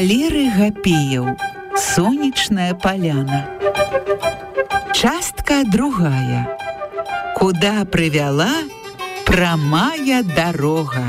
Валерий Гапеев. Сонечная поляна. Частка другая. Куда привяла прамая дорога.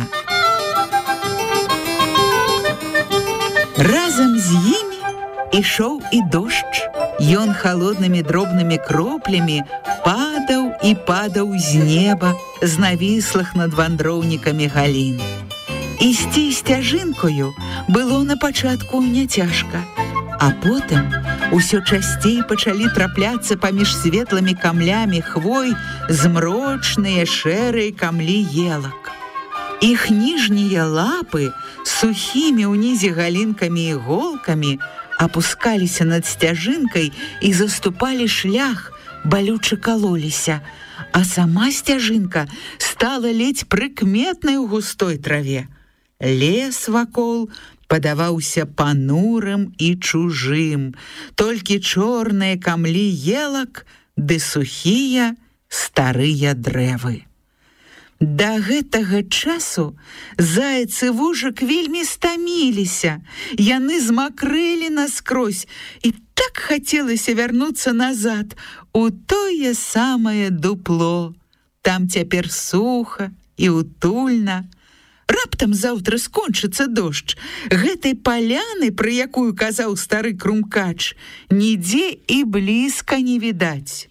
Разом з імі ішоў і дождж. Ён холоднымі дробнымі кроплямі падаў і падаў з неба, з навіслых над вандроўнікамі галін. Ісці сцяжынкою было на пачатку няцяжка, а потым усё часцей пачалі трапляцца паміж светлымі камлямі хвой змрочныя шэрыя камлі елак. Іх ніжнія лапы сухімі ўнізе галінкамі і іголкамі опускаліся над сцяжынкай і заступалі шлях, балюча калоліся, а сама сцяжынка стала ледзь прыкметнай у густой траве. Лес вакол падаваўся панурым і чужым, толькі чорныя камлі елак ды сухія старыя дрэвы. Да гэтага часу заяц і вужак вельмі стаміліся. Яны змакрэлі наскрозь, і так хацелася вярнуцца назад у тое самае дупло. Там цяпер суха і утульна. Раптам заўтра скончыцца дождж. Гэтай паляны, пра якую казаў стары крумкач, нідзе і блізка не відаць.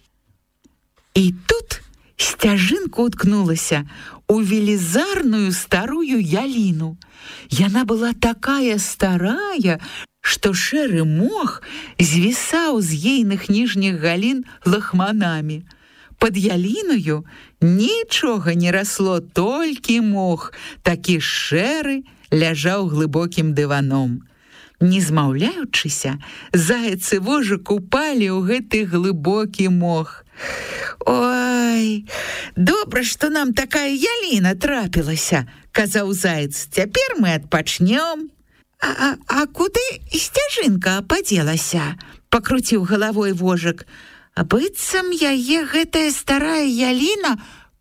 І тут сцяжынка уткнулася у велізарную старую яліну. Яна была такая старая, што шэры мох звісаў з ейных ніжніх галін лахманамі. Пад яліною нічога не расло, толькі мох, такі шэры, ляжаў глыбокім дываном. Не змаўляючыся, заяц і вожак упалі ў гэты глыбокі мох. «Ой, добра, што нам такая яліна трапілася», – казаў заяц. «Цяпер мы адпачнём». А куды сцяжынка падзелася?» – пакруціў галавой вожак. «Быццам яе гэтая старая яліна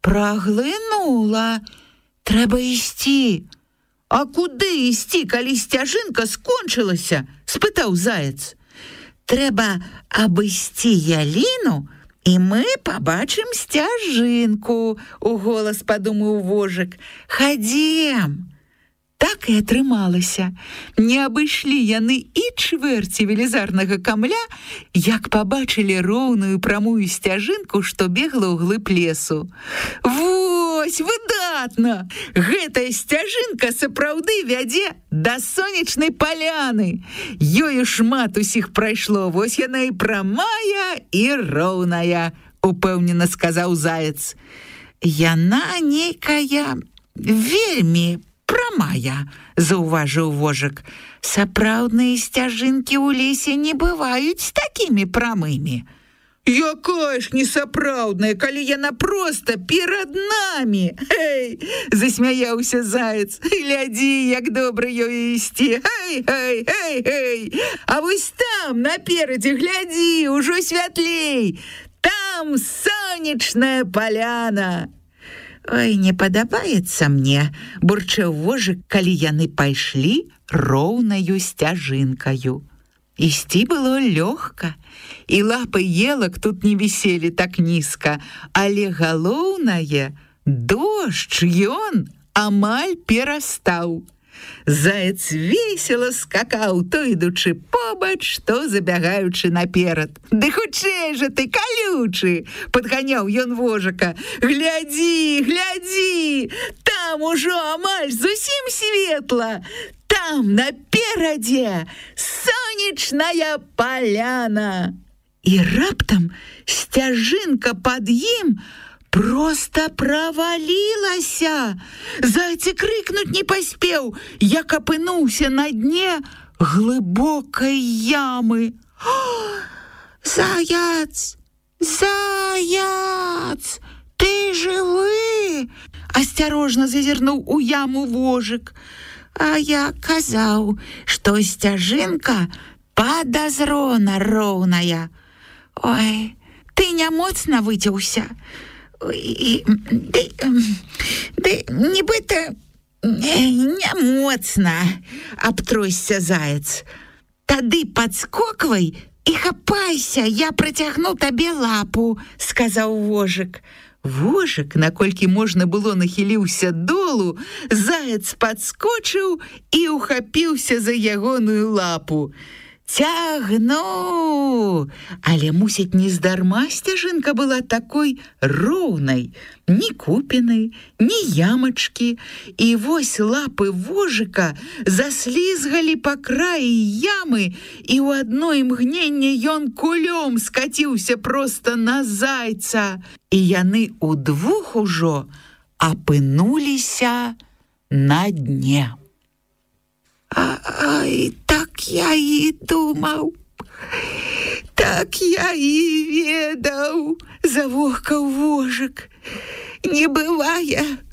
праглынула. Трэба ісці». «А куды ісці, калі сцяжынка скончылася?» – спытаў заяц. «Трэба абысці яліну, і мы пабачым сцяжынку», – уголас падумаў вожак. «Хадзем». Так і атрымалася. Не абышлі яны і чвэрці велізарнага камля, як пабачылі роўную прамую сцяжынку, што бегла ў глыб лесу. «Вось, выдатна! Гэтая сцяжынка сапраўды вядзе да сонечнай паляны. Ёю шмат усіх прайшло, вось яна і прамая, і роўная», – упэўнена сказаў заяц. «Яна нейкая вельмі прамая», – заўважыў вожак. «Сапраўдныя сцяжынкі ў лесе не бываюць такімі прамымі». «Якая ж несапраўдная, калі яна проста перад намі!» «Эй!» – засмяяўся заяц. «Глядзі, як добра ёй ісці! Эй! А вось там, наперадзе, глядзі, ужо святлей! Там сонечная паляна!» «Ой, не падабаецца мне», – бурчаў вожак, калі яны пайшлі роўнаю сцяжынкаю. Ісці было лёгка, і лапы елак тут не віселі так нізка, але галоўнае, дождж ён амаль перастаў. Заяц весела скакаў, то ідучы побач, то забягаючы наперад. «Ды хутчэй жа ты, калючы!» – падганяў ён вожака. «Глядзі! Там ужо амаль зусім светла! Там наперадзе сонечная паляна!» І раптам сцяжынка пад ім просто правалілася. Заяц крыкнуць не паспеў, як апынуўся на дне глыбокай ямы. «Заяц! Ты жывы?» – асцярожна зазірнуў у яму вожак. «А я казаў, што сцяжынка падазрона роўная. Ой, ты не моцна выцяўся. Ды нібыта Не моцна, абтросся заяц. Тады падскоквай і хапайся, я працягну табе лапу, сказаў вожык. Вожык, наколькі можна было, нахіліўся долу, заяц падскочыў і ухапіўся за ягоную лапу. Цягну! Але, мусіць, нездарма сцяжынка была такой роўнай, ні купіны, ні ямачкі. І вось лапы вожыка заслізгалі па краі ямы, і ў адно імгненне ён кулём скаціўся проста на зайца. І яны удвух ужо апынуліся на дне. Ай, так я і думаў, так я і ведаў, завохкаў вожык. Не бывае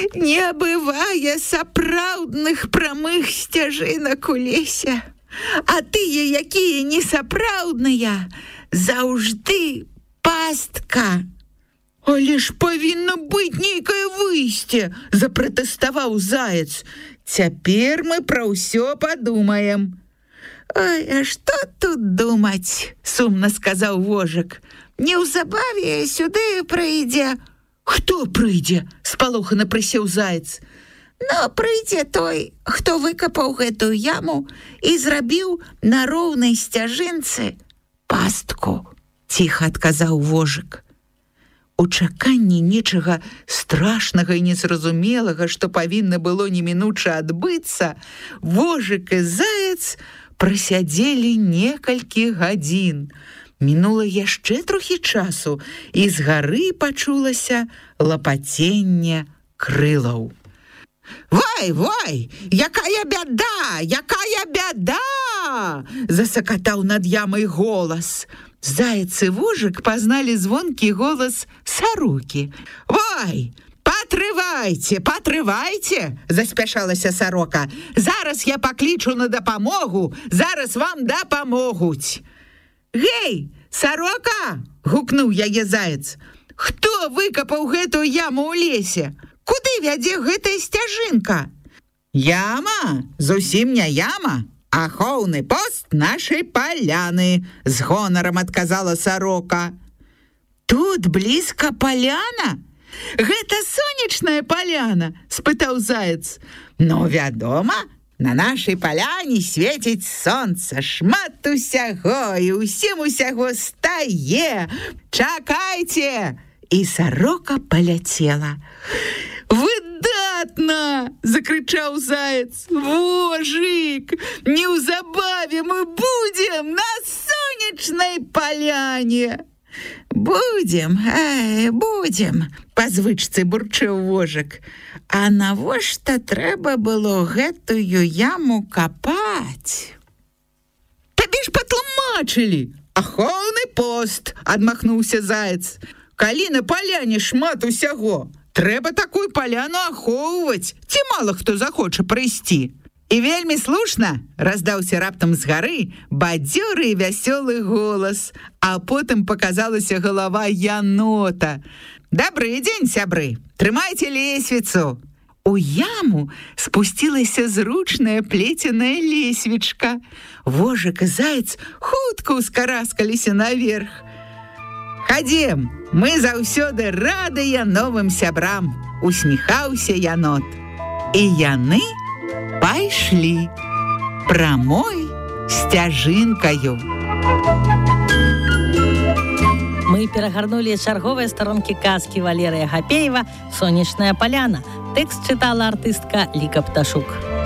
сапраўдных прамых сцяжынак у лесе, а тыя, якія несапраўдныя, заўжды пастка. Але ж павінна быць нейкае выйсце, запратэставаў заяц. Цяпер мы пра ўсё падумаем. Ой, а што тут думаць, сумна сказаў вожык. Неўзабаве сюды прыйдзе. Хто прыйдзе? Спалохана прысеў заяц. Ну, прыйдзе той, хто выкапаў гэтую яму і зрабіў на роўнай сцяжынцы пастку, ціха адказаў вожык. У чаканні нечага страшнага і незразумелага, што павінна было немінуча адбыцца, вожык і заяц прасядзелі некалькі гадзін. Мінула яшчэ трохі часу, і з гары пачулася лапаценне крылаў. Вай, якая бяда, засакатаў над ямай голас. Заяц і вожык пазналі звонкі голас сарокі. Вай, патрывайце, заспяшалася сарока. Зараз я паклічу на дапамогу, зараз вам дапамогуць. Гей, сарока, гукнуў яе заяц. Хто выкапаў гэтую яму ў лесе? Куды вядзе гэтая сцяжынка? Яма? Зусім не яма. Ахоўны пост нашай паляны, з гонарам адказала сарока. Тут блізка паляна? Гэта сонечная паляна? Спытаў заяц. Ну, вядома, на нашай паляне свеціць сонца, шмат усяго, і ўсім усяго стае. Чакайце! І сарока паляцела. Выдатна! Закрычаў заяц. Вожык, неўзабаве мы будзем на сонечнай паляне. Будзем, па звычцы бурчэў вожык. А навошта трэба было гэтую яму капаць? Табе ж патлумачылі. Ахоўны пост, адмахнуўся заяц. Калі на паляне шмат усяго, трэба такую паляну ахоўваць, ці мала хто захоча прыйсці. І вельмі слушна, раздаўся раптам з гары бадзёры і вясёлы голас, а потым паказалася галава янота. Добрый дзень, сябры, трымайце лесвіцу. У яму спусцілася зручная плеценая лесвічка. Вожык і заяц хутка ўскараскаліся наверх. Хадзем, мы заўсёды радыя новым сябрам, усміхаўся янот. І яны пайшлі прамой сцяжынкаю. Мы перагарнулі чарговыя старонкі казкі Валерыя Гапеева «Сонечная паляна». Тэкст чытала артыстка Ліка Пташук.